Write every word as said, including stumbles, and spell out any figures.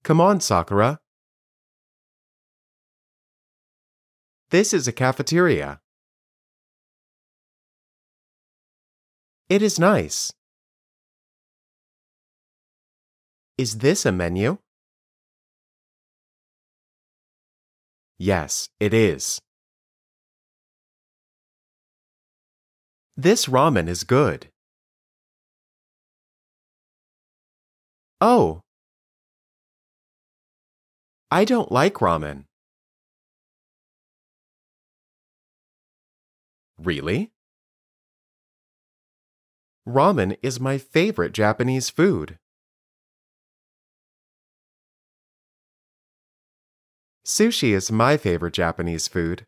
Come on, Sakura. This is a cafeteria. It is nice. Is this a menu? Yes, it is. This ramen is good. Oh, I don't like ramen. Really? Ramen is my favorite Japanese food. Sushi is my favorite Japanese food.